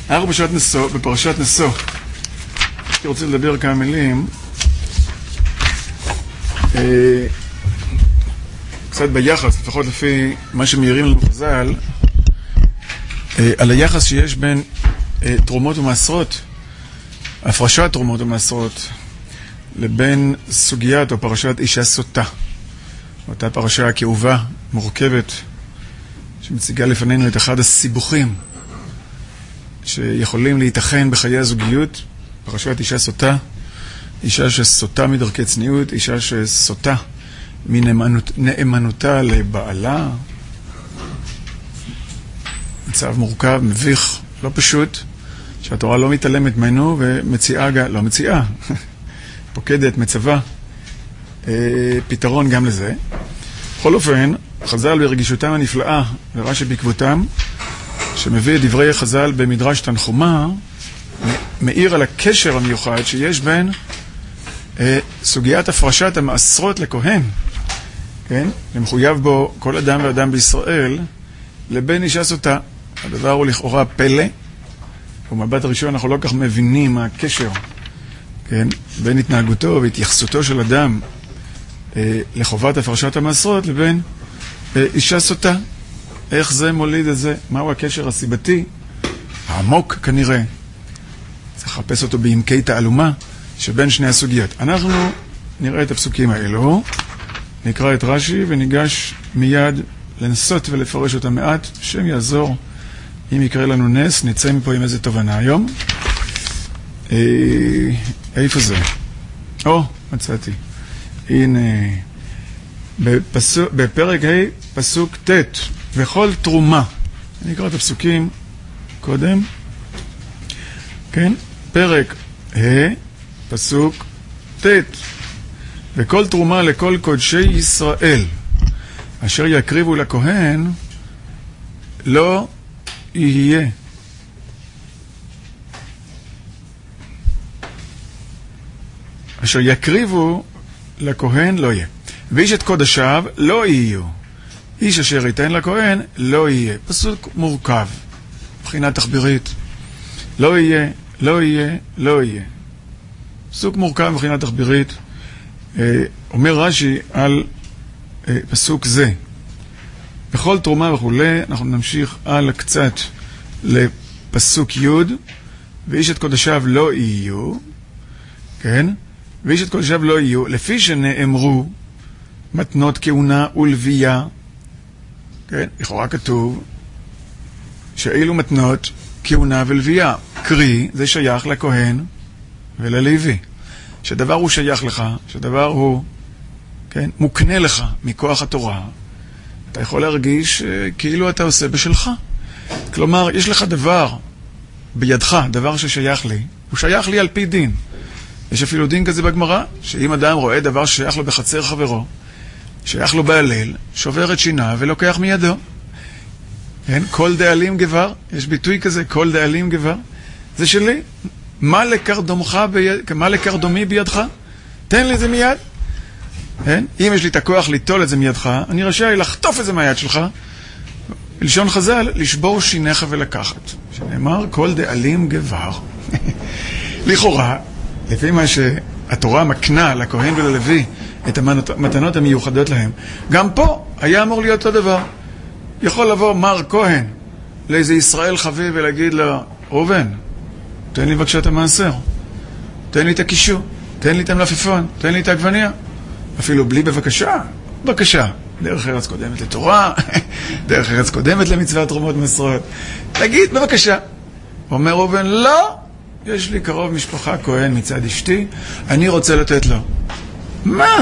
אנחנו בפרשת נשוא. אני רוצה לדבר כמה מילים קצת ביחס, לפחות לפי מה שמעירים לנו חז"ל, על היחס שיש בין תרומות ומעשרות, הפרשת תרומות ומעשרות, לבין סוגיית או פרשת אישה סוטה, אותה פרשה כאובה, מורכבת, שמציגה לפנינו את אחד הסיבוכים שיכולים להתאחן בחיי הזוגיות. פרשת אישה סוטה, אישה שסוטה מדרכי צניעות, אישה שסוטה מנאמנותה לבעלה. מצב מורכב, מביך, לא פשוט, שהתורה לא מתעלמת ממנו ומציעה, לא מציעה, פוקדת, מצווה, פתרון גם לזה. בכל אופן, חז"ל ברגישותם הנפלאה ורש"י בעקבותם, שמביא את דברי חז"ל במדרש תנחומא, מאיר על הקשר המיוחד שיש בין סוגיית הפרשת המעשרות לכהן, כן? למחויב בו כל אדם ואדם בישראל, לבין אישה סוטה. הדבר הוא לכאורה פלא, ובמבט הראשון אנחנו לא כך מבינים מה הקשר, כן? בין התנהגותו והתייחסותו של אדם לחובת הפרשת המעשרות לבין אישה סוטה. איך זה מוליד את זה? מהו הקשר הסיבתי? העמוק כנראה. צריך לחפש אותו בעמקי תעלומה שבין שני הסוגיות. אנחנו נראה את הפסוקים האלו, נקרא את רש"י וניגש מיד לנסות ולפרש אותם מעט. השם יעזור, אם יקרה לנו נס, נצא מפה עם איזה תובנה היום. איפה זה? מצאתי. הנה, בפרק ה' פסוק ט', וכל תרומה. אני אקרא את הפסוקים קודם. כן? פרק ה' פסוק ט', וכל תרומה לכל קודשי ישראל אשר יקריבו לכהן לא יהיה. אשר יקריבו לכהן לא יהיה. ואיש את קודשיו לא יהיו. איש אשר ייתן לכהן לא יהיה. פסוק מורכב, מבחינה תחבירית. לא יהיה, לא יהיה, לא יהיה. פסוק מורכב מבחינה תחבירית. אומר רש"י על פסוק זה. בכל תרומה וכולי, אנחנו נמשיך על קצת לפסוק י', ואיש את קודשיו לא יהיו, כן? ואיש את קודשיו לא יהיו, לפי שנאמרו מתנות כהונה ולוויה, כן? לכאורה כתוב שאילו מתנות כהונה ולוויה, קרי, זה שייך לכהן וללוי. שדבר הוא שייך לך, שדבר הוא, כן, מוקנה לך מכוח התורה, אתה יכול להרגיש כאילו אתה עושה בשלך. כלומר, יש לך דבר בידך, דבר ששייך לי, הוא שייך לי על פי דין. יש אפילו דין כזה בגמרא, שאם אדם רואה דבר ששייך לו בחצר חברו, שייך לו בהלל, שובר את שיניו ולוקח מידו. כן? כל דאלים גבר, יש ביטוי כזה, כל דאלים גבר. זה שלי. מה לקרדומי בידך? תן לי את זה מיד. כן? אם יש לי את הכוח ליטול את זה מידך, אני רשאי לחטוף את זה מהיד שלך. בלשון חז"ל, לשבור שיניך ולקחת. שנאמר, כל דאלים גבר. לכאורה, לפי מה שהתורה מקנה לכהן וללוי את המתנות המיוחדות להם, גם פה היה אמור להיות אותו דבר. יכול לבוא מר כהן לאיזה ישראל חביב ולהגיד לו, ראובן, תן לי בבקשה את המעשר, תן לי את הקישור, תן לי את המלפפון, תן לי את העגבניה, אפילו בלי בבקשה, בבקשה, דרך ארץ קודמת לתורה, דרך ארץ קודמת למצוות תרומות מעשרות, תגיד בבקשה. אומר ראובן, לא, יש לי קרוב משפחה כהן מצד אשתי, אני רוצה לתת לו. מה?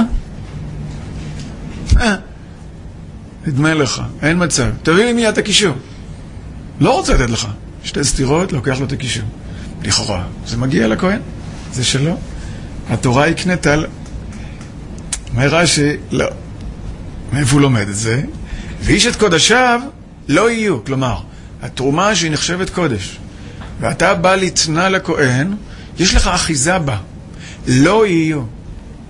נדמה לך, אין מצב, תביא לי מיד את הקישור. לא רוצה לתת לך, שתי סתירות, לוקח לו את הקישור. לכאורה, זה מגיע לכהן, זה שלו. התורה יקנית על... מה רש"י? לא. מאיפה הוא לומד את זה? ואיש את קודשיו לא יהיו. כלומר, התרומה שהיא נחשבת קודש, ואתה בא לתנה לכהן, יש לך אחיזה בה. לא יהיו.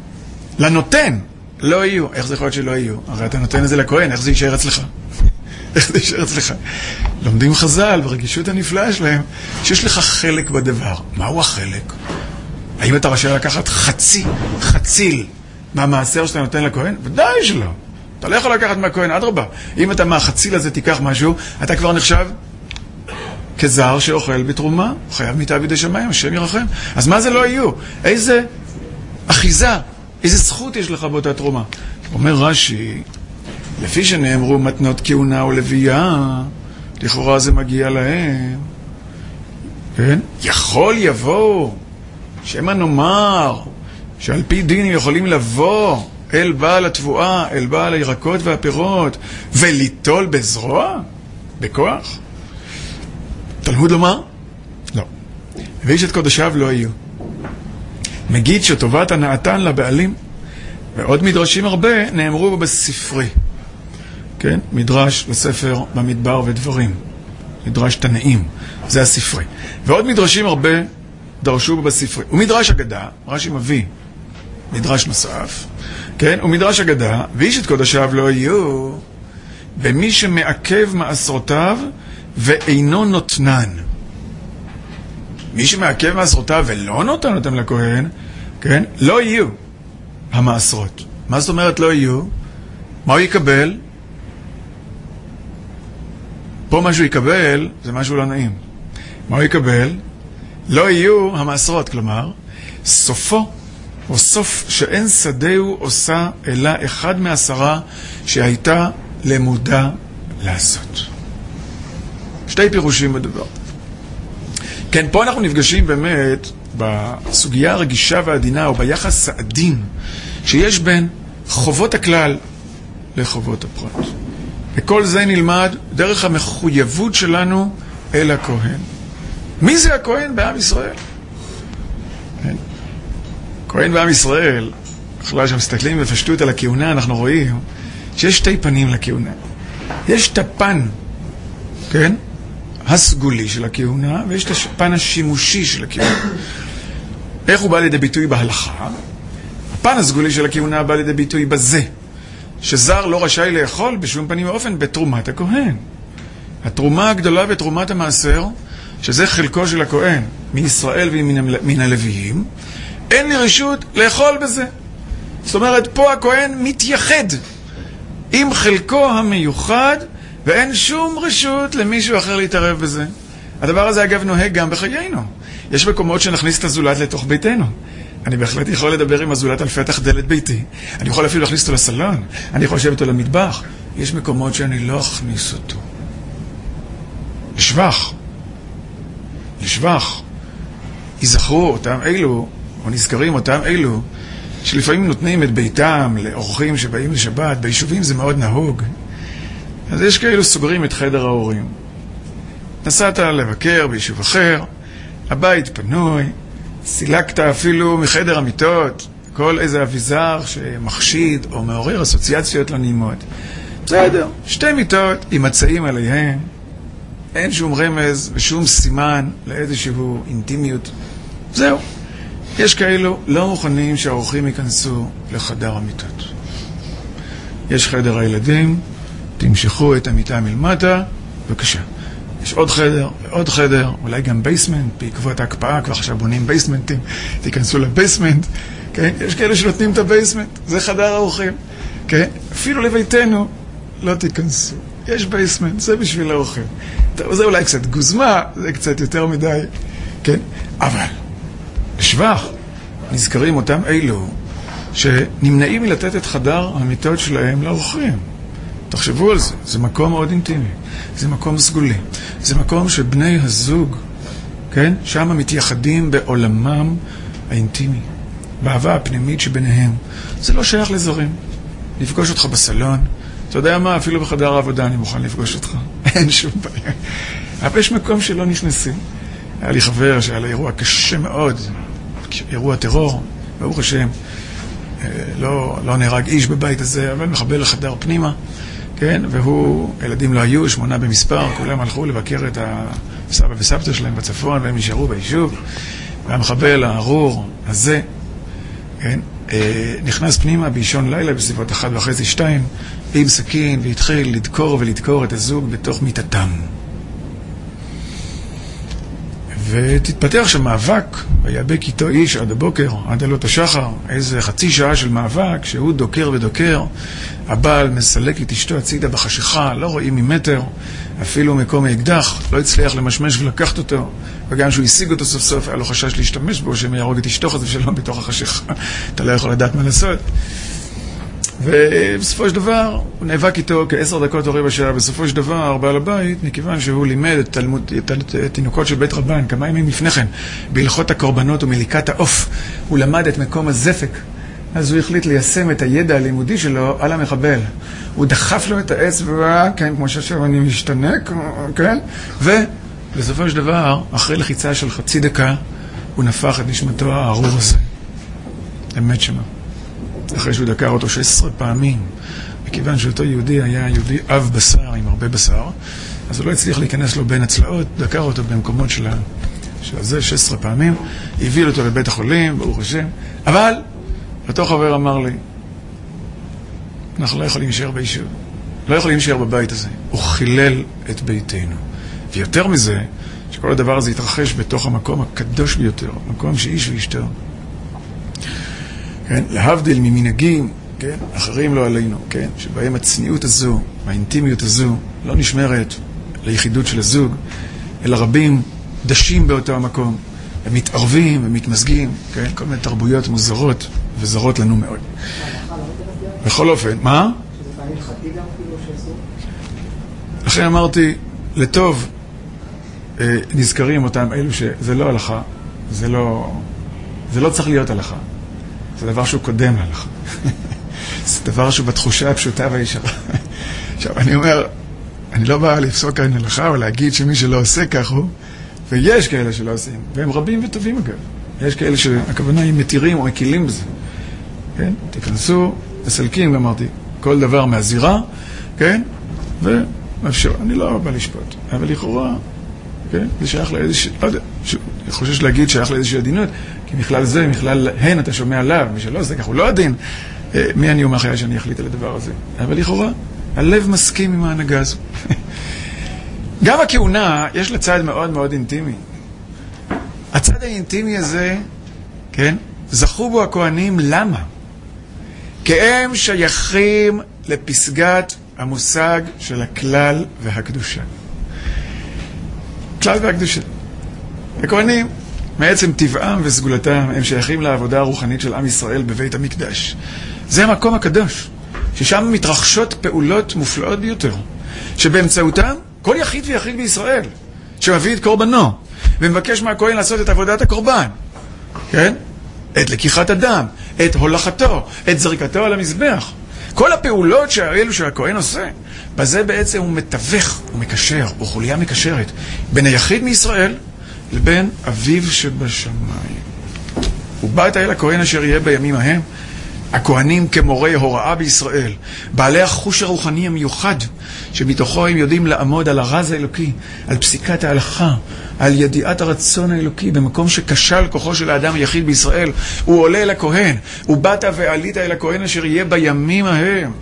לנותן לא יהיו. איך זה יכול להיות שלא יהיו? הרי אתה נותן את זה לכהן, איך זה יישאר אצלך? איך זה יישאר אצלך? לומדים חז"ל ברגישות הנפלאה שלהם, שיש לך חלק בדבר. מהו החלק? האם אתה רשאי לקחת חציל מהמעשר שאתה נותן לכהן? ודאי שלא. אתה לא יכול לקחת מהכהן, אדרבה. אם אתה מהחציל הזה תיקח משהו, אתה כבר נחשב כזר שאוכל בתרומה, חייב מיתה בידי שמיים, השם ירחם. אז מה זה לא יהיו? איזה אחיזה, איזה זכות יש לך באותה תרומה? אומר רש"י, לפי שנאמרו מתנות כהונה ולוויה, לכאורה זה מגיע להם. כן? יכול יבוא, שמא נאמר, שעל פי דין יכולים לבוא אל בעל התבואה, אל בעל הירקות והפירות, וליטול בזרוע? בכוח? תלמוד לומר? לא. ואיש את קודשיו לא יהיו. מגיד שטובת הנעתן לבעלים, ועוד מדרשים הרבה נאמרו בספרי. כן? מדרש לספר במדבר ודברים. מדרש תנאים. זה הספרי. ועוד מדרשים הרבה דרשו בספרי. ומדרש אגדה, רש"י מביא מדרש נוסף, כן? ומדרש אגדה, ואיש את קודשיו לא יהיו, במי שמעכב מעשרותיו ואינו נותנן. מי שמעכב מעשרותיו ולא נותן אותם לכהן, כן? לא יהיו המעשרות. מה זאת אומרת לא יהיו? מה הוא יקבל? פה משהו יקבל, זה משהו לא נעים. מה הוא יקבל? לא יהיו המעשרות, כלומר, סופו, או סוף שאין שדהו עושה, אלא אחד מעשרה שהייתה למודע לעשות. שתי פירושים בדבר. כן, פה אנחנו נפגשים באמת בסוגיה הרגישה והעדינה, או ביחס העדין, שיש בין חובות הכלל לחובות הפרט. וכל זה נלמד דרך המחויבות שלנו אל הכהן. מי זה הכהן בעם ישראל? כהן בעם ישראל, אחלה שמסתכלים בפשטות על הכהונה, אנחנו רואים שיש שתי פנים לכהונה. יש את הפן, כן? הסגולי של הכהונה, ויש את הפן השימושי של הכהונה. איך הוא בא לידי ביטוי בהלכה? הפן הסגולי של הכהונה בא לידי ביטוי בזה, שזר לא רשאי לאכול בשום פנים ואופן בתרומת הכהן. התרומה הגדולה בתרומת המעשר, שזה חלקו של הכהן מישראל ומן הלוויים, אין לי רשות לאכול בזה. זאת אומרת, פה הכהן מתייחד עם חלקו המיוחד, ואין שום רשות למישהו אחר להתערב בזה. הדבר הזה אגב נוהג גם בחיינו. יש מקומות שנכניס את הזולת לתוך ביתנו. אני בהחלט יכול לדבר עם הזולת על פתח דלת ביתי. אני יכול אפילו להכניס אותו לסלון. אני יכול לשבת אותו למטבח. יש מקומות שאני לא אכניס אותו. לשבח. יזכרו אותם אלו, או נזכרים אותם אלו, שלפעמים נותנים את ביתם לאורחים שבאים לשבת. ביישובים זה מאוד נהוג. אז יש כאלו סוגרים את חדר ההורים. נסעת לבקר ביישוב אחר, הבית פנוי, סילקת אפילו מחדר המיטות, כל איזה אביזר שמחשיד או מעורר אסוציאציות לא נעימות. בסדר, שתי מיטות עם מצעים עליהם, אין שום רמז ושום סימן לאיזשהו אינטימיות. זהו. יש כאלו לא מוכנים שהאורחים ייכנסו לחדר המיטות. יש חדר הילדים, תמשכו את המיטה מלמטה, בבקשה. יש עוד חדר, אולי גם בייסמנט, בעקבות ההקפאה, כבר עכשיו בונים בייסמנטים, תיכנסו לבייסמנט, כן? יש כאלה שנותנים את הבייסמנט, זה חדר האורחים, כן? אפילו לביתנו לא תיכנסו. יש בייסמנט, זה בשביל האורחים. טוב, זה אולי קצת גוזמה, זה קצת יותר מדי, כן? אבל, בשבח, נזכרים אותם אלו שנמנעים מלתת את חדר המיטות שלהם לאורחים. תחשבו על זה, זה מקום מאוד אינטימי, זה מקום סגולי, זה מקום שבני הזוג, כן, שם מתייחדים בעולמם האינטימי, באהבה הפנימית שביניהם. זה לא שייך לזרים. לפגוש אותך בסלון, אתה יודע מה, אפילו בחדר העבודה אני מוכן לפגוש אותך, אין שום בעיה. אבל יש מקום שלא נכנסים. היה לי חבר שהיה לו אירוע קשה מאוד, אירוע טרור, ברוך השם, לא נהרג איש בבית הזה, אבל מחבל לחדר פנימה, כן, והוא, ילדים לא היו, 8 במספר, כולם הלכו לבקר את הסבא וסבתא שלהם בצפון, והם נשארו ביישוב, והמחבל הארור הזה, כן, נכנס פנימה באישון לילה בסביבות 1:30-2 עם סכין והתחיל לדקור ולדקור את הזוג בתוך מיטתם. ותתפתח שם מאבק, ויאבק איתו איש עד הבוקר, עד עלות השחר, איזה חצי שעה של מאבק, שהוא דוקר ודוקר, הבעל מסלק את אשתו הצידה בחשיכה, לא רואים ממטר, אפילו מקום האקדח, לא הצליח למשמש ולקחת אותו, וגם שהוא השיג אותו סוף סוף, היה לו חשש להשתמש בו, שהם יהרוג את אשתו חס ושלום בתוך החשיכה, אתה לא יכול לדעת מה לעשות. ובסופו של דבר, הוא נאבק איתו כ10 דקות או רבע שעה, בסופו של דבר, בעל הבית, מכיוון שהוא לימד את התינוקות של בית רבן, כמה ימים לפני כן, בהלכות הקורבנות ומליקת העוף, הוא למד את מקום הזפק, אז הוא החליט ליישם את הידע הלימודי שלו על המחבל. הוא דחף לו את האצבע, כן, כמו שעכשיו אני משתנק, כן, ובסופו של דבר, אחרי לחיצה של חצי דקה, הוא נפח את נשמתו הארור הזה. אמת שמה. אחרי שהוא דקר אותו 16 פעמים, מכיוון שאותו יהודי היה יהודי אב בשר עם הרבה בשר, אז הוא לא הצליח להיכנס לו בין הצלעות, דקר אותו במקומות של זה 16 פעמים, הביא אותו לבית החולים, ברוך השם, אבל אותו חבר אמר לי, אנחנו לא יכולים להישאר ביישוב, לא יכולים להישאר בבית הזה, הוא חילל את ביתנו. ויותר מזה, שכל הדבר הזה יתרחש בתוך המקום הקדוש ביותר, מקום שאיש ואשתו. כן? להבדיל ממנהגים, כן? אחרים לא עלינו, כן? שבהם הצניעות הזו, האינטימיות הזו, לא נשמרת ליחידות של הזוג, אלא רבים דשים באותו המקום, הם מתערבים, הם מתמזגים, כן? כל מיני תרבויות מוזרות וזרות לנו מאוד. בכל אופן, מה? לכן אמרתי, לטוב נזכרים אותם אלו שזה לא הלכה, זה לא צריך להיות הלכה. זה דבר שהוא קודם להלכה. זה דבר שהוא בתחושה הפשוטה והישרה. עכשיו, אני אומר, אני לא בא לפסוק כאן הלכה או להגיד שמי שלא עושה כך הוא, ויש כאלה שלא עושים, והם רבים וטובים אגב. יש כאלה שהכוונה היא מתירים או מקילים בזה. כן? תיכנסו, מסלקים, אמרתי, כל דבר מהזירה, כן? ומאפשר, אני לא בא לשפוט, אבל לכאורה, כן? זה שייך לאיזושהי, לא יודע, אני חושש להגיד שייך לאיזושהי עדינות, כי מכלל זה, מכלל הן אתה שומע עליו, ושלא זה כך, הוא לא עדין. מי אני אומר חיי שאני אחליט על הדבר הזה? אבל לכאורה, הלב מסכים עם ההנהגה הזו. גם הכהונה, יש לה צד מאוד מאוד אינטימי. הצד האינטימי הזה, כן? זכו בו הכהנים, למה? כי הם שייכים לפסגת המושג של הכלל והקדושה. כלל והקדושה. הכהנים, מעצם טבעם וסגולתם, הם שייכים לעבודה הרוחנית של עם ישראל בבית המקדש. זה המקום הקדוש, ששם מתרחשות פעולות מופלאות ביותר, שבאמצעותם כל יחיד ויחיד בישראל, שמביא את קורבנו, ומבקש מהכהן לעשות את עבודת הקורבן, כן? את לקיחת הדם, את הולכתו, את זריקתו על המזבח. כל הפעולות שהאלו שהכהן עושה, בזה בעצם הוא מתווך, הוא מקשר, הוא חוליה מקשרת, בין היחיד מישראל לבין אביו שבשמיים. ובאת אל הכהן אשר יהיה בימים ההם, הכהנים כמורי הוראה בישראל, בעלי החוש הרוחני המיוחד, שמתוכו הם יודעים לעמוד על הרז האלוקי, על פסיקת ההלכה, על ידיעת הרצון האלוקי, במקום שכשל כוחו של האדם היחיד בישראל, הוא עולה אל הכהן, ובאת ועלית אל הכהן אשר יהיה בימים ההם,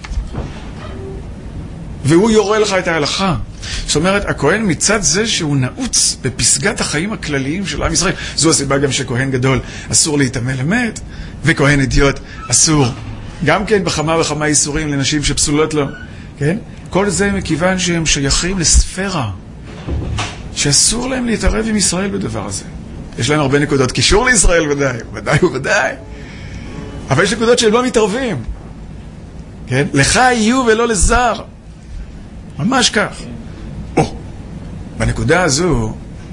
והוא יורה לך את ההלכה. זאת אומרת, הכהן מצד זה שהוא נעוץ בפסגת החיים הכלליים של עם ישראל, זו הסיבה גם שכהן גדול אסור להתאמן למת, וכהן אידיוט אסור גם כן בכמה וכמה איסורים לנשים שפסולות לו, כן? כל זה מכיוון שהם שייכים לספירה שאסור להם להתערב עם ישראל בדבר הזה. יש להם הרבה נקודות קישור לישראל, ודאי, אבל יש נקודות שהם לא מתערבים, כן? לך יהיו ולא לזר, ממש כך. בנקודה הזו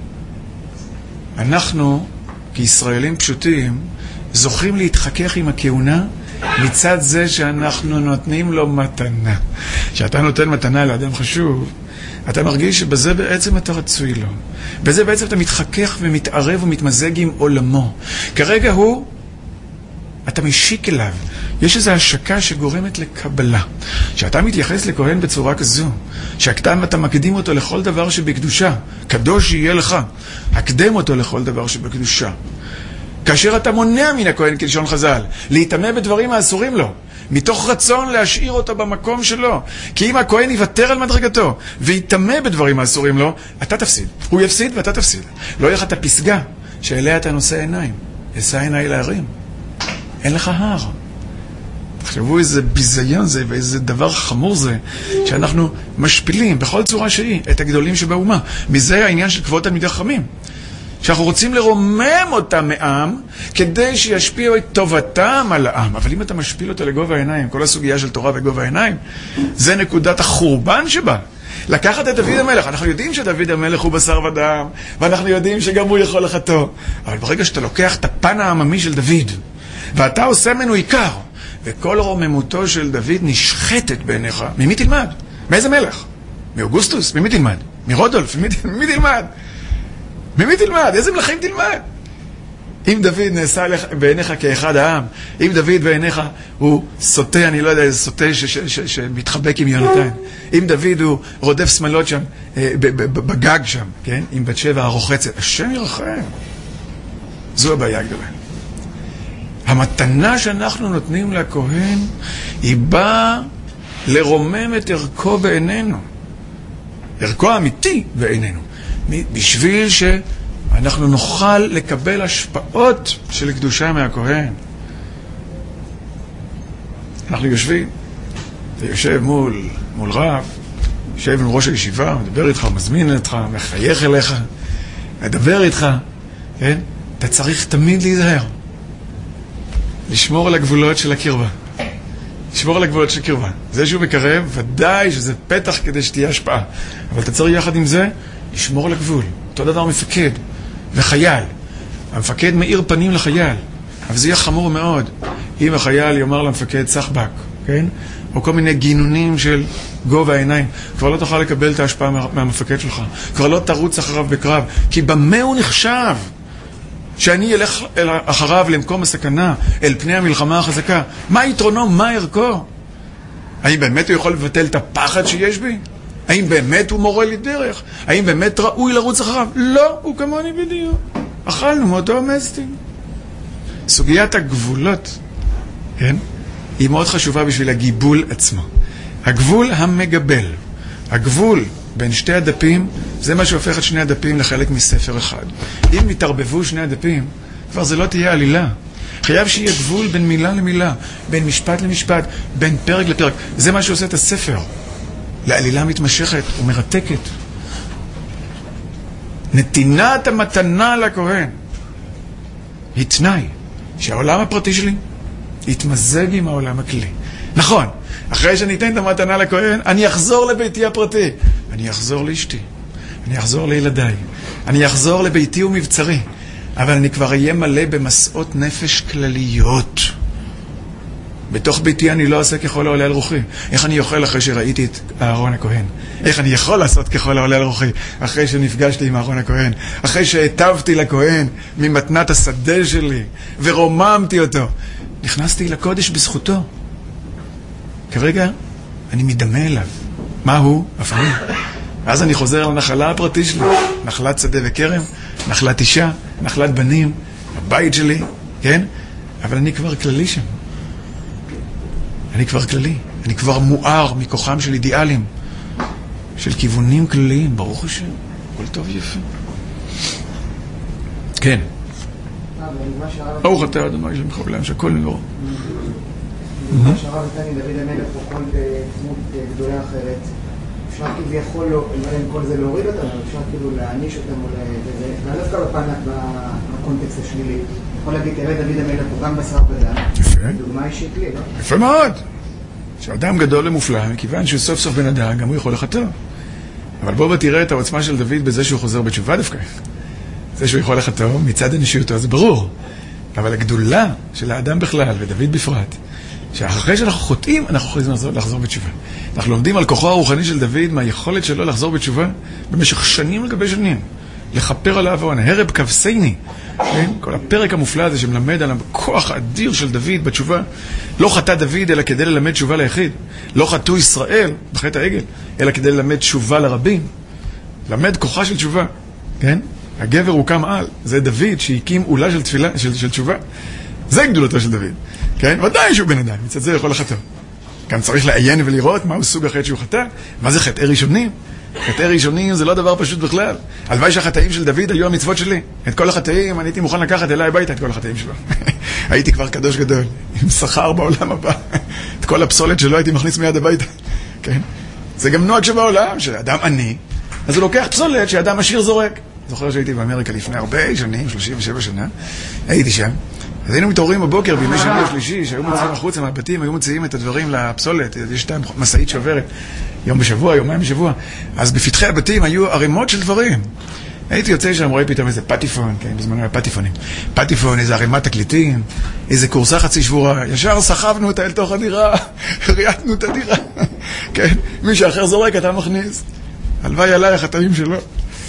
אנחנו כישראלים פשוטים זוכים להתחכך עם הכהונה מצד זה שאנחנו נותנים לו מתנה. כשאתה נותן מתנה לאדם חשוב, אתה מרגיש שבזה בעצם אתה רצוי לו. בזה בעצם אתה מתחכך ומתערב ומתמזג עם עולמו. כרגע אתה משיק אליו. יש איזו השקה שגורמת לקבלה. שאתה מתייחס לכהן בצורה כזו, שאתה מקדים אותו לכל דבר שבקדושה, קדוש יהיה לך, הקדם אותו לכל דבר שבקדושה. כאשר אתה מונע מן הכהן, כלשון חז"ל, להתאמה בדברים האסורים לו, מתוך רצון להשאיר אותו במקום שלו. כי אם הכהן יוותר על מדרגתו ויתאמה בדברים האסורים לו, אתה תפסיד. הוא יפסיד ואתה תפסיד. לא יהיה לך את הפסגה שאליה אתה נושא עיניים. אשא עיניי להרים. אין לך הר. תחשבו איזה ביזיון זה ואיזה דבר חמור זה, שאנחנו משפילים בכל צורה שהיא את הגדולים שבאומה. מזה העניין של כבוד תלמידי חכמים. שאנחנו רוצים לרומם אותם מעם, כדי שישפיעו את טובתם על העם. אבל אם אתה משפיל אותו לגובה העיניים, כל הסוגיה של תורה וגובה העיניים, זה נקודת החורבן שבה. לקחת את דוד המלך, אנחנו יודעים שדוד המלך הוא בשר ודם, ואנחנו יודעים שגם הוא יכול לחטוא. אבל ברגע שאתה לוקח את הפן העממי של דוד, ואתה עושה ממנו עיקר, וכל רוממותו של דוד נשחטת בעיניך, ממי תלמד? מאיזה מלך? מאוגוסטוס? ממי תלמד? מרודולף? ממי תלמד? ממי תלמד? איזה מלכים תלמד? אם דוד נעשה בעיניך כאחד העם, אם דוד בעיניך הוא סוטה, אני לא יודע, איזה סוטה שמתחבק עם יונתן, אם דוד הוא רודף שמאלות שם, בגג שם, כן? עם בת שבע הרוחצת, השם ירחם. זו הבעיה הגדולה. המתנה שאנחנו נותנים לכהן, היא באה לרומם את ערכו בעינינו. ערכו האמיתי בעינינו. בשביל שאנחנו נוכל לקבל השפעות של קדושה מהכהן. אנחנו יושבים, אתה יושב מול רב, יושב עם ראש הישיבה, מדבר איתך, מזמין אותך, מחייך אליך, מדבר איתך, כן? אתה צריך תמיד להיזהר. לשמור על הגבולות של הקרבה. לשמור על הגבולות של הקרבה. זה שהוא מקרב, ודאי שזה פתח כדי שתהיה השפעה. אבל אתה צריך יחד עם זה, לשמור על הגבול. אותו דבר מפקד וחייל. המפקד מאיר פנים לחייל. אבל זה יהיה חמור מאוד. אם החייל יאמר למפקד סחבק, כן? או כל מיני גינונים של גובה העיניים. כבר לא תוכל לקבל את ההשפעה מהמפקד שלך. כבר לא תרוץ אחריו בקרב. כי במה הוא נחשב? שאני אלך אחריו למקום הסכנה, אל פני המלחמה החזקה. מה יתרונו? מה ערכו? האם באמת הוא יכול לבטל את הפחד שיש בי? האם באמת הוא מורה לי דרך? האם באמת ראוי לרוץ אחריו? לא, הוא כמוני בדיוק. אכלנו מאותו המסטים. סוגיית הגבולות, כן? היא מאוד חשובה בשביל הגיבול עצמו. הגבול המגבל. הגבול בין שתי הדפים, זה מה שהופך את שני הדפים לחלק מספר אחד. אם יתערבבו שני הדפים, כבר זה לא תהיה עלילה. חייב שיהיה גבול בין מילה למילה, בין משפט למשפט, בין פרק לפרק. זה מה שעושה את הספר. לעלילה מתמשכת ומרתקת. נתינת המתנה לכהן היא תנאי שהעולם הפרטי שלי יתמזג עם העולם הכללי. נכון, אחרי שאני אתן את המתנה לכהן, אני אחזור לביתי הפרטי. אני אחזור לאשתי. אני אחזור לילדיי. אני אחזור לביתי ומבצרי. אבל אני כבר אהיה מלא במסעות נפש כלליות. בתוך ביתי אני לא עושה ככל העולה על רוחי. איך אני אוכל אחרי שראיתי את אהרון הכהן? איך אני יכול לעשות ככל העולה על רוחי? אחרי שנפגשתי עם אהרון הכהן. אחרי שהטבתי לכהן ממתנת השדה שלי ורוממתי אותו. נכנסתי לקודש בזכותו. כרגע אני מדמה אליו. מה הוא? אפילו. ואז אני חוזר לנחלה הפרטי שלי. נחלת שדה וכרם, נחלת אישה, נחלת בנים, הבית שלי, כן? אבל אני כבר כללי שם. אני כבר כללי. אני כבר מואר מכוחם של אידיאלים, של כיוונים כלליים. ברוך השם. כל טוב יפה. כן. ברוך אתה אדוני אלוהינו מלך שהכל נברא. מה שהרב נתן דוד המלך או כל דמות גדולה אחרת, אפשר כביכול, אם כל זה להוריד אותם, אפשר כאילו להעניש אותם, לא דווקא בקונטקסט השלילי. יכול להגיד, תראה דוד המלך הוא גם בשר ודם. יפה. דוגמה אישית לי, לא? יפה מאוד. שאדם גדול ומופלא, מכיוון שהוא סוף סוף בן אדם, גם הוא יכול לחטוא. אבל בוא תראה את העוצמה של דוד בזה שהוא חוזר בתשובה דווקא. זה שהוא יכול לחטוא, מצד אנושיותו, זה ברור. אבל הגדולה של האדם בכלל, ודוד בפרט, שאחרי שאנחנו חוטאים, אנחנו יכולים לחזור בתשובה. אנחנו לומדים על כוחו הרוחני של דוד, מהיכולת שלו לחזור בתשובה, במשך שנים על גבי שנים. לכפר על העוון, הרב כבסייני, כן? כל הפרק המופלא הזה שמלמד על הכוח האדיר של דוד בתשובה. לא חטא דוד אלא כדי ללמד תשובה ליחיד. לא חטאו ישראל בחטא העגל, אלא כדי ללמד תשובה לרבים. למד כוחה של תשובה, כן? הגבר הוקם על. זה דוד שהקים עולה של תפילה, של תשובה. זה גדולתו של דוד. כן? ודאי שהוא בן אדם, מצד זה יכול לחטוא. גם צריך לעיין ולראות מהו סוג החטא שהוא חטא. מה זה חטאי ראשונים? חטאי ראשונים זה לא דבר פשוט בכלל. הלוואי שהחטאים של דוד היו המצוות שלי. את כל החטאים, אני הייתי מוכן לקחת אליי הביתה את כל החטאים שלו. הייתי כבר קדוש גדול, עם שכר בעולם הבא. את כל הפסולת שלו הייתי מכניס מיד הביתה. כן? זה גם נוהג שבעולם, שאדם עני, אז הוא לוקח פסולת שאדם עשיר זורק. זוכר שהייתי באמריקה לפני הרבה שנים, 37 שנה, הייתי שם. אז היינו מתעוררים בבוקר, בימי שני או שלישי, שהיו מוציאים החוצה מהבתים, היו מוציאים את הדברים לפסולת, יש את המסעית שעוברת, יום בשבוע, יומיים בשבוע. אז בפתחי הבתים היו ערימות של דברים. הייתי יוצא שם, רואה פתאום איזה פטיפון, כן, בזמנו היה פטיפונים. פטיפון, איזה ערימת תקליטים, איזה קורסה חצי שבורה, ישר סחבנו אותה אל תוך הדירה, ריאטנו את הדירה. כן, מי שאחר זורק, אתה מכניס. הלוואי עליי החטאים שלו.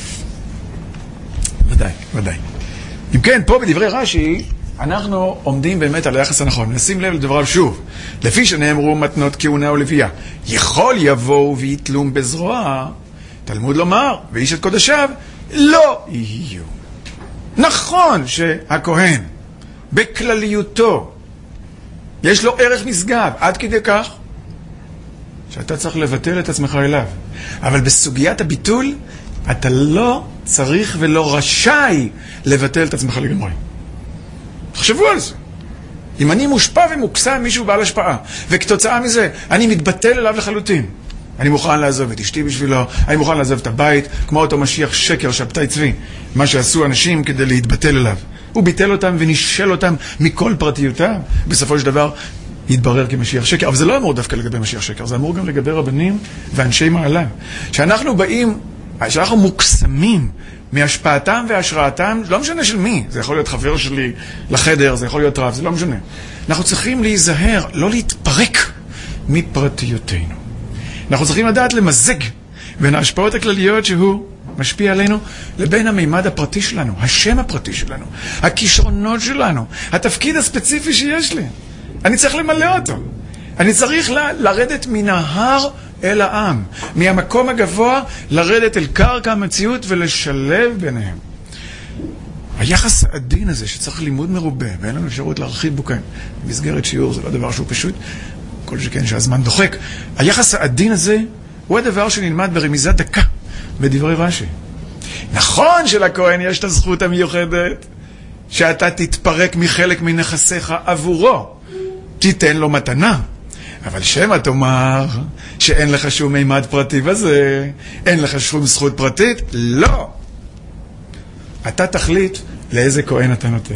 ודאי, ודאי. אם כן, פה בדברי רש"י, אנחנו עומדים באמת על היחס הנכון. נשים לב לדבריו שוב. לפי שנאמרו מתנות כהונה ולוויה, יכול יבואו ויתלום בזרוע, תלמוד לומר, ואיש את קודשיו, לא יהיו. נכון שהכהן, בכלליותו, יש לו ערך נשגב, עד כדי כך, שאתה צריך לבטל את עצמך אליו. אבל בסוגיית הביטול, אתה לא צריך ולא רשאי לבטל את עצמך לגמרי. תחשבו על זה. אם אני מושפע ומוקסם מישהו בעל השפעה, וכתוצאה מזה אני מתבטל אליו לחלוטין, אני מוכן לעזוב את אשתי בשבילו, אני מוכן לעזוב את הבית, כמו אותו משיח שקר שבתאי צבי, מה שעשו אנשים כדי להתבטל אליו. הוא ביטל אותם ונישל אותם מכל פרטיותם. בסופו של דבר יתברר כמשיח שקר. אבל זה לא אמור דווקא לגבי משיח שקר, זה אמור גם לגבי רבנים ואנשי מעלה. שאנחנו באים, שאנחנו מוקסמים מהשפעתם והשראתם, לא משנה של מי, זה יכול להיות חבר שלי לחדר, זה יכול להיות רב, זה לא משנה. אנחנו צריכים להיזהר, לא להתפרק מפרטיותנו. אנחנו צריכים לדעת למזג בין ההשפעות הכלליות שהוא משפיע עלינו, לבין המימד הפרטי שלנו, השם הפרטי שלנו, הכישרונות שלנו, התפקיד הספציפי שיש לי. אני צריך למלא אותו. אני צריך לרדת מן ההר אל העם, מהמקום הגבוה לרדת אל קרקע המציאות ולשלב ביניהם. היחס העדין הזה שצריך לימוד מרובה, ואין לנו אפשרות להרחיב בו כאן, במסגרת שיעור זה לא דבר שהוא פשוט, כל שכן שהזמן דוחק. היחס העדין הזה הוא הדבר שנלמד ברמיזה דקה בדברי רש"י. נכון שלכהן יש את הזכות המיוחדת שאתה תתפרק מחלק מנכסיך עבורו, תיתן לו מתנה. אבל שמה תאמר שאין לך שום מימד פרטי בזה, אין לך שום זכות פרטית? לא. אתה תחליט לאיזה כהן אתה נותן.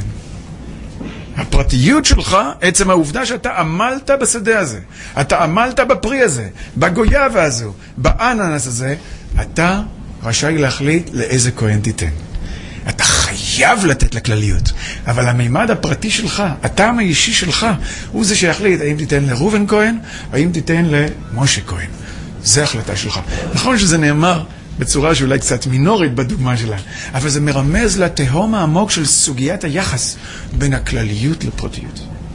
הפרטיות שלך, עצם העובדה שאתה עמלת בשדה הזה, אתה עמלת בפרי הזה, בגויאבה הזו, באננס הזה, אתה רשאי להחליט לאיזה כהן תיתן. אתה חייב לתת לכלליות, אבל המימד הפרטי שלך, הטעם האישי שלך, הוא זה שיחליט האם תיתן לראובן כהן, או האם תיתן למשה כהן. זה החלטה שלך. נכון שזה נאמר בצורה שאולי קצת מינורית בדוגמה שלה, אבל זה מרמז לתהום העמוק של סוגיית היחס בין הכלליות לפרטיות.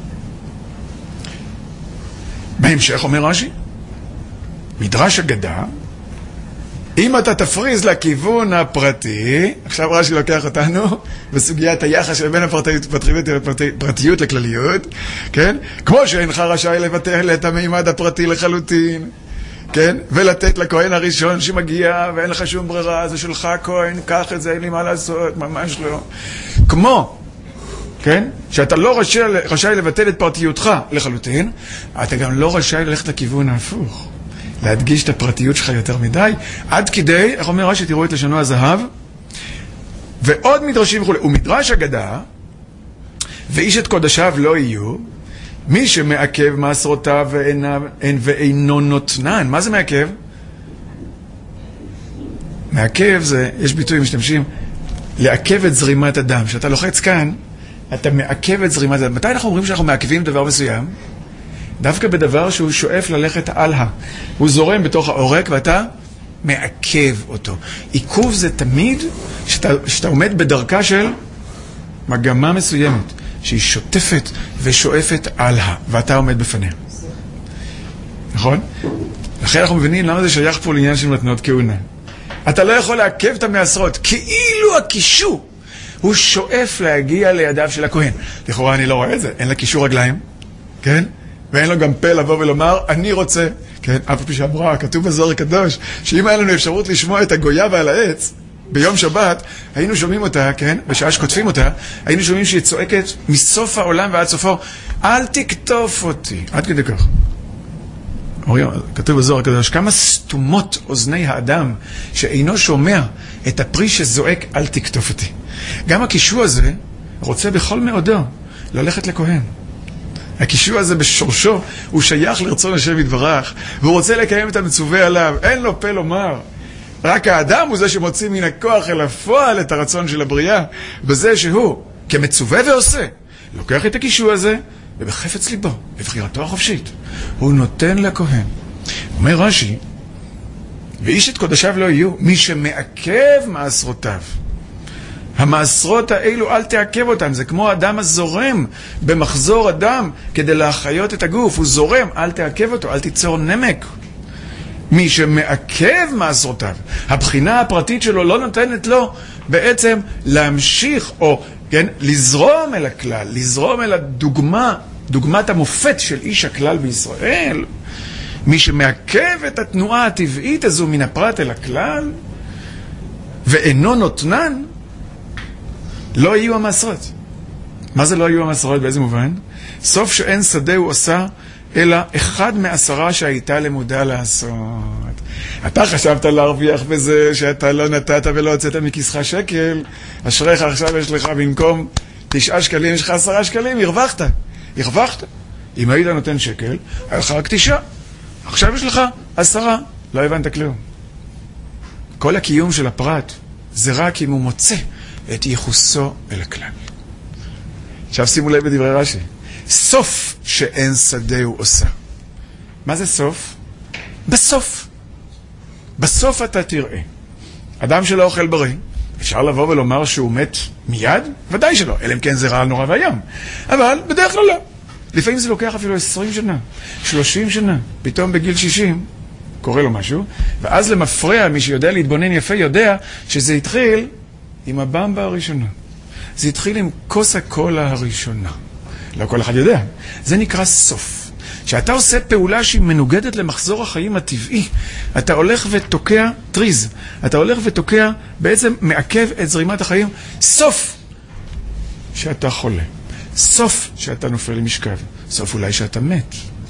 בהמשך אומר רש"י, מדרש אגדה, אם אתה תפריז לכיוון הפרטי, עכשיו רש"י לוקח אותנו בסוגיית היחס שבין הפרטיות לכלליות, כן? כמו שאינך רשאי לבטל את המימד הפרטי לחלוטין, כן? ולתת לכהן הראשון שמגיע ואין לך שום ברירה, זה שלך כהן, קח את זה, אין לי מה לעשות, ממש לא. כמו, כן? שאתה לא רשאי לבטל את פרטיותך לחלוטין, אתה גם לא רשאי ללכת לכיוון ההפוך. להדגיש את הפרטיות שלך יותר מדי, עד כדי, איך אומר רש"י, תראו את לשונו הזהב, ועוד מדרשים וכו', ומדרש אגדה, ואיש את קודשיו לא יהיו, מי שמעכב מעשרותיו ואינו נותנן. מה זה מעכב? מעכב זה, יש ביטויים משתמשים, לעכב את זרימת הדם. שאתה לוחץ כאן, אתה מעכב את זרימת הדם. מתי אנחנו אומרים שאנחנו מעכבים דבר מסוים? דווקא בדבר שהוא שואף ללכת הלאה. הוא זורם בתוך העורק ואתה מעכב אותו. עיכוב זה תמיד שאתה עומד בדרכה של מגמה מסוימת, שהיא שוטפת ושואפת הלאה, ואתה עומד בפניה. נכון? לכן אנחנו מבינים למה זה שייך פה לעניין של מתנות כהונה. אתה לא יכול לעכב את המעשרות, כאילו הקישור הוא שואף להגיע לידיו של הכהן. לכאורה אני לא רואה את זה, אין לה קישור רגליים, כן? ואין לו גם פה לבוא ולומר, אני רוצה, כן? אף פי שאמרה, כתוב בזוהר הקדוש, שאם היה לנו אפשרות לשמוע את הגויאבה על העץ, ביום שבת, היינו שומעים אותה, כן? בשעה שכותבים אותה, היינו שומעים שהיא צועקת מסוף העולם ועד סופו, אל תקטוף אותי. עד כדי כך. כתוב בזוהר הקדוש, כמה סתומות אוזני האדם שאינו שומע את הפרי שזועק, אל תקטוף אותי. גם הקישוע הזה רוצה בכל מאודו ללכת לכהן. הקישוע הזה בשורשו הוא שייך לרצון השם יתברך, והוא רוצה לקיים את המצווה עליו, אין לו פה לומר. רק האדם הוא זה שמוציא מן הכוח אל הפועל את הרצון של הבריאה, בזה שהוא כמצווה ועושה, לוקח את הקישוע הזה, ובחפץ ליבו, בבחירתו החופשית, הוא נותן לכהן. אומר רש"י, ואיש את קודשיו לא יהיו, מי שמעכב מעשרותיו. המעשרות האלו אל תעכב אותם, זה כמו אדם הזורם במחזור אדם כדי להחיות את הגוף, הוא זורם, אל תעכב אותו, אל תיצור נמק. מי שמעכב מעשרותיו, הבחינה הפרטית שלו לא נותנת לו בעצם להמשיך או כן, לזרום אל הכלל, לזרום אל דוגמת המופת של איש הכלל בישראל. מי שמעכב את התנועה הטבעית הזו מן הפרט אל הכלל ואינו נותנן, לא יהיו המעשרות. מה זה לא יהיו המעשרות? באיזה מובן? סוף שאין שדה הוא עושה, אלא 1 מ10 שהייתה למודע לעשות. אתה חשבת להרוויח בזה שאתה לא נתת ולא הוצאת מכיסך שקל, אשריך עכשיו יש לך במקום 9 שקלים, יש לך 10 שקלים, הרווחת. אם היית נותן שקל, היה לך רק 9. עכשיו יש לך 10, לא הבנת כלום. כל הקיום של הפרט זה רק אם הוא מוצא את ייחוסו אל הכלל. עכשיו שימו לב בדברי רש"י. סוף שאין שדה הוא עושה. מה זה סוף? בסוף אתה תראה. אדם שלא אוכל בריא, אפשר לבוא ולומר שהוא מת מיד? ודאי שלא, אלא אם כן זה רע נורא והים. אבל בדרך כלל לא. לפעמים זה לוקח אפילו 20 שנה, 30 שנה. פתאום בגיל 60 קורה לו משהו, ואז למפרע, מי שיודע להתבונן יפה יודע שזה התחיל עם הבמבה הראשונה. זה התחיל עם כוס הקולה הראשונה. לא כל אחד יודע. זה נקרא סוף. כשאתה עושה פעולה שהיא מנוגדת למחזור החיים הטבעי, אתה הולך ותוקע טריז. אתה הולך ותוקע, בעצם מעכב את זרימת החיים. סוף שאתה חולה. סוף שאתה נופל למשכב. סוף אולי שאתה מת.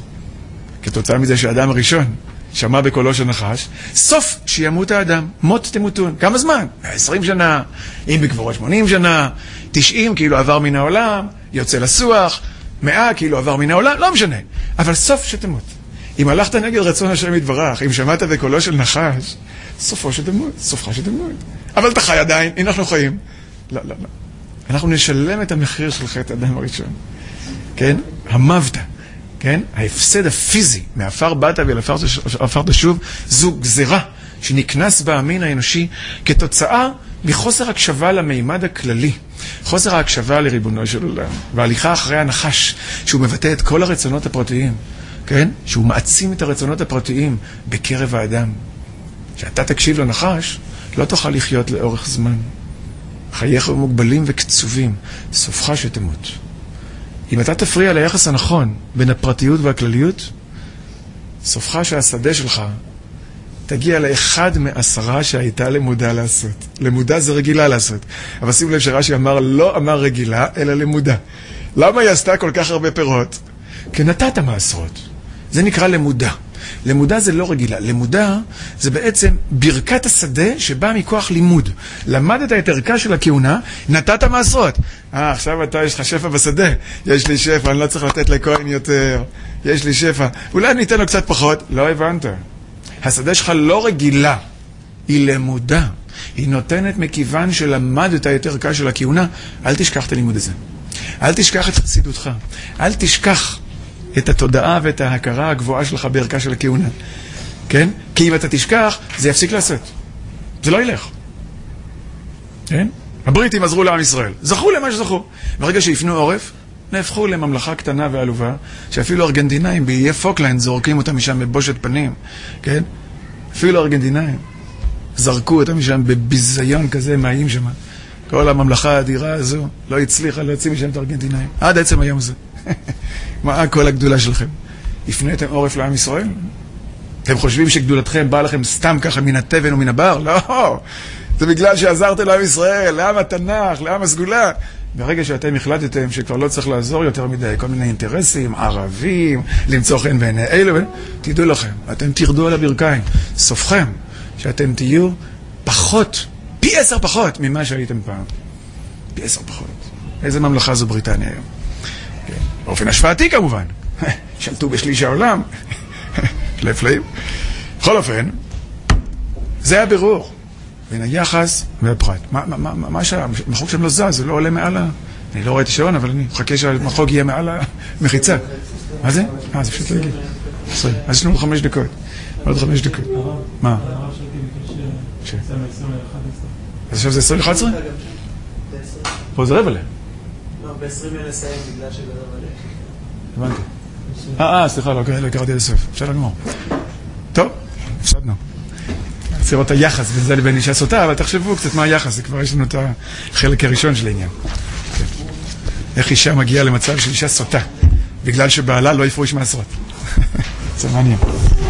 כתוצאה מזה שהאדם הראשון שמע בקולו של נחש, סוף שימות האדם, מות תמותון. כמה זמן? 20 שנה, אם בקבורו 80 שנה, 90 כאילו עבר מן העולם, יוצא לסוח, 100 כאילו עבר מן העולם, לא משנה. אבל סוף שתמות. אם הלכת נגד רצון השם יתברך, אם שמעת בקולו של נחש, סופך שתמות. אבל אתה חי עדיין, אנחנו חיים. לא. אנחנו נשלם את המחיר של חטא האדם הראשון. כן? המוות. כן? ההפסד הפיזי מעפר באת ולעפר תשוב, זו גזירה שנכנס במין האנושי כתוצאה מחוסר הקשבה למימד הכללי, חוסר ההקשבה לריבונו של עולם, והליכה אחרי הנחש, שהוא מבטא את כל הרצונות הפרטיים, כן? שהוא מעצים את הרצונות הפרטיים בקרב האדם. כשאתה תקשיב לנחש, לא תוכל לחיות לאורך זמן. חייך מוגבלים וקצובים, סופך שתמות. אם אתה תפריע ליחס הנכון בין הפרטיות והכלליות, סופך שהשדה שלך תגיע ל1 מ10 שהייתה למודע לעשות. למודע זה רגילה לעשות. אבל שימו לב שרש"י לא אמר רגילה, אלא למודע. למה היא עשתה כל כך הרבה פירות? כי נתת מעשרות. זה נקרא למודע. למודע זה לא רגילה. למודע זה בעצם ברכת השדה שבאה מכוח לימוד. למדת את ערכה של הכהונה, נתת מעשרות. עכשיו יש לך שפע בשדה. יש לי שפע, אני לא צריך לתת לכהן יותר. יש לי שפע. אולי ניתן לו קצת פחות. לא הבנת. השדה שלך לא רגילה. היא למודע. היא נותנת מכיוון שלמדת את ערכה של הכהונה. אל תשכח את הלימוד הזה. אל תשכח את חסידותך. אל תשכח את התודעה ואת ההכרה הגבוהה שלך בערכה של הכהונה. כן? כי אם אתה תשכח, זה יפסיק לעשות. זה לא ילך. כן? הבריטים עזרו לעם ישראל. זכו למה שזכו. ברגע שיפנו עורף, נהפכו לממלכה קטנה ועלובה, שאפילו ארגנטינאים באיי פוקלנד זורקים אותם משם בבושת פנים. כן? אפילו ארגנטינאים. זרקו אותם משם בביזיון כזה, מהים שם. כל הממלכה האדירה הזו לא הצליחה להוציא משם את הארגנטינאים. עד עצם היום הזה. מה כל הגדולה שלכם? הפניתם עורף לעם ישראל? אתם חושבים שגדולתכם באה לכם סתם ככה מן התבן ומן הבר? לא! זה בגלל שעזרתם לעם ישראל, לעם התנ"ך, לעם הסגולה. ברגע שאתם החלטתם שכבר לא צריך לעזור יותר מדי, כל מיני אינטרסים, ערבים, למצוא חן בעיני אלו, תדעו לכם, אתם תרדו על הברכיים. סופכם, שאתם תהיו פחות, פי 10 פחות ממה שהייתם פעם. פי 10 פחות. איזה ממלכה זו בריטניה היום? כן. באופן השפעתי כמובן. שלטו בשליש העולם. פלאים. בכל אופן, זה הבירור בין היחס והפרט. מה שהמחוג שם לא זז, זה לא עולה מעל אני לא רואה את השעון, אבל אני מחכה שהמחוג יהיה מעל המחיצה. מה זה? זה פשוט לא יגיד. אז יש לנו 5 דקות. עוד 5 דקות. מה? אז עכשיו זה 20-11? פה זה רבע לה. לא, ב-20 נסיים בגלל שזה רבע לה. הבנתי. סליחה, לא קראתי עד הסוף. אפשר לגמור. טוב, הפסדנו. צריך לראות את היחס בין זה לבין אישה סוטה, אבל תחשבו קצת מה היחס, זה כבר יש לנו את החלק הראשון של העניין. איך אישה מגיעה למצב של אישה סוטה, בגלל שבעלה לא יפרוש מעשרות. זה מעניין.